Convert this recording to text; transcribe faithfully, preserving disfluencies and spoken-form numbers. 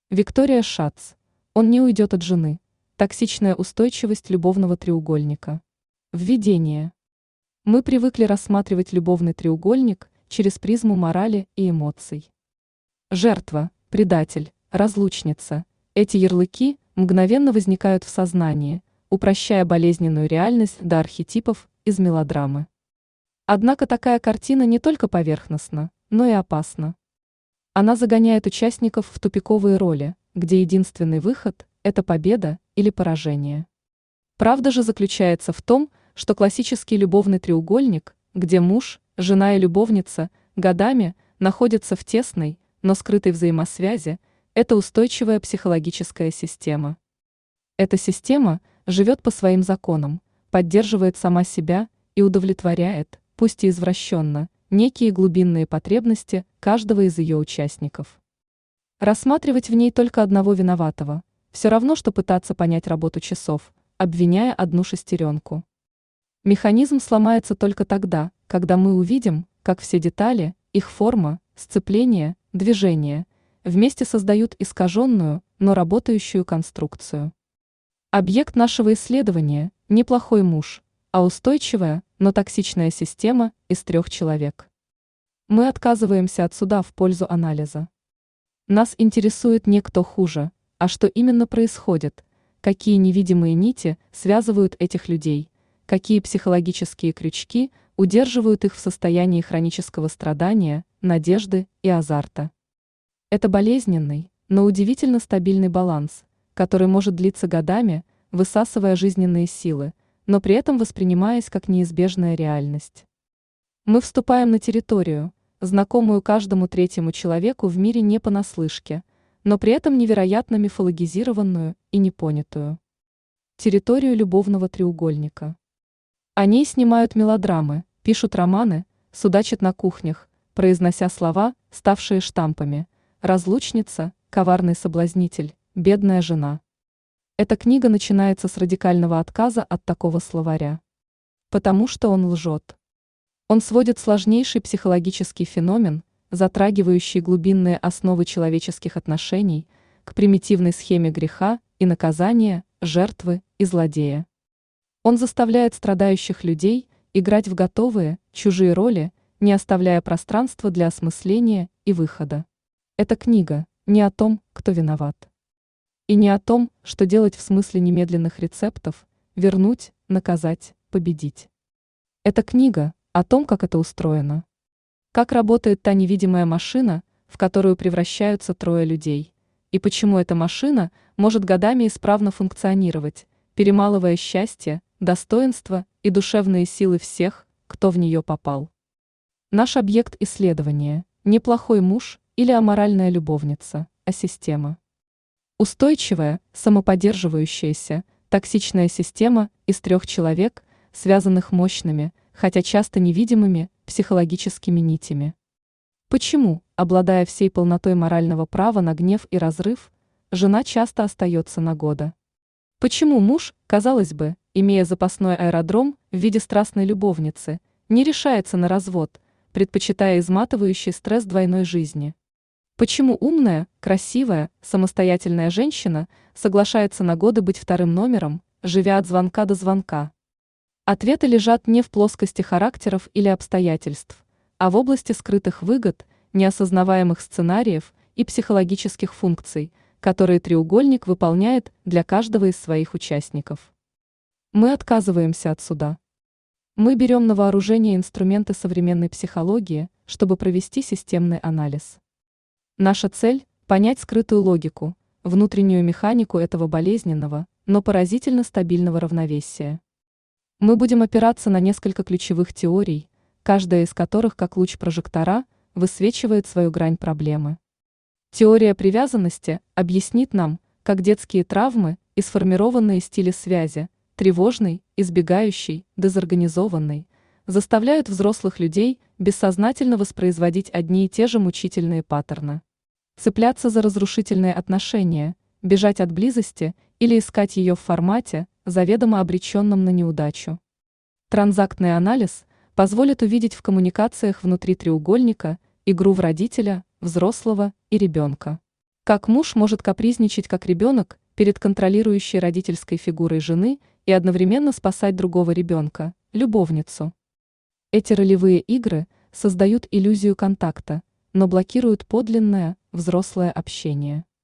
Виктория Шац. Он не уйдет от жены. Токсичная устойчивость любовного треугольника. Введение. Мы привыкли рассматривать любовный треугольник через призму морали и эмоций. Жертва, предатель, разлучница. Эти ярлыки мгновенно возникают в сознании, упрощая болезненную реальность до архетипов из мелодрамы. Однако такая картина не только поверхностна, но и опасна. Она загоняет участников в тупиковые роли, где единственный выход – это победа или поражение. Правда же заключается в том, что классический любовный треугольник, где муж, жена и любовница годами находятся в тесной, но скрытой взаимосвязи, это устойчивая психологическая система. Эта система живет по своим законам, поддерживает сама себя и удовлетворяет, пусть и извращенно, некие глубинные потребности каждого из ее участников. Рассматривать в ней только одного виноватого – все равно, что пытаться понять работу часов, обвиняя одну шестеренку. Механизм сломается только тогда, когда мы увидим, как все детали, их форма, сцепление, движение вместе создают искаженную, но работающую конструкцию. Объект нашего исследования – не плохой муж, а устойчивая, но токсичная система из трех человек. Мы отказываемся от суда в пользу анализа. Нас интересует не кто хуже, а что именно происходит, какие невидимые нити связывают этих людей, какие психологические крючки удерживают их в состоянии хронического страдания, надежды и азарта. Это болезненный, но удивительно стабильный баланс, который может длиться годами, высасывая жизненные силы, но при этом воспринимаясь как неизбежная реальность. Мы вступаем на территорию, знакомую каждому третьему человеку в мире не понаслышке, но при этом невероятно мифологизированную и непонятую. Территорию любовного треугольника. О ней снимают мелодрамы, пишут романы, судачат на кухнях, произнося слова, ставшие штампами: разлучница, коварный соблазнитель, бедная жена. Эта книга начинается с радикального отказа от такого словаря. Потому что он лжет. Он сводит сложнейший психологический феномен, затрагивающий глубинные основы человеческих отношений, к примитивной схеме греха и наказания, жертвы и злодея. Он заставляет страдающих людей играть в готовые, чужие роли, не оставляя пространства для осмысления и выхода. Эта книга не о том, кто виноват. И не о том, что делать в смысле немедленных рецептов, вернуть, наказать, победить. Эта книга о том, как это устроено. Как работает та невидимая машина, в которую превращаются трое людей, и почему эта машина может годами исправно функционировать, перемалывая счастье, достоинство и душевные силы всех, кто в нее попал. Наш объект исследования – не плохой муж или аморальная любовница, а система. Устойчивая, самоподдерживающаяся, токсичная система из трех человек, связанных мощными, хотя часто невидимыми, психологическими нитями. Почему, обладая всей полнотой морального права на гнев и разрыв, жена часто остается на годы? Почему муж, казалось бы, имея запасной аэродром в виде страстной любовницы, не решается на развод, предпочитая изматывающий стресс двойной жизни? Почему умная, красивая, самостоятельная женщина соглашается на годы быть вторым номером, живя от звонка до звонка? Ответы лежат не в плоскости характеров или обстоятельств, а в области скрытых выгод, неосознаваемых сценариев и психологических функций, которые треугольник выполняет для каждого из своих участников. Мы отказываемся от суда. Мы берем на вооружение инструменты современной психологии, чтобы провести системный анализ. Наша цель – понять скрытую логику, внутреннюю механику этого болезненного, но поразительно стабильного равновесия. Мы будем опираться на несколько ключевых теорий, каждая из которых, как луч прожектора, высвечивает свою грань проблемы. Теория привязанности объяснит нам, как детские травмы и сформированные стили связи, тревожный, избегающий, дезорганизованный, заставляют взрослых людей бессознательно воспроизводить одни и те же мучительные паттерны. Цепляться за разрушительные отношения, бежать от близости или искать ее в формате, заведомо обреченном на неудачу. Транзактный анализ позволит увидеть в коммуникациях внутри треугольника игру в родителя, взрослого и ребенка. Как муж может капризничать как ребенок перед контролирующей родительской фигурой жены и одновременно спасать другого ребенка, любовницу. Эти ролевые игры создают иллюзию контакта, но блокируют подлинное, взрослое общение.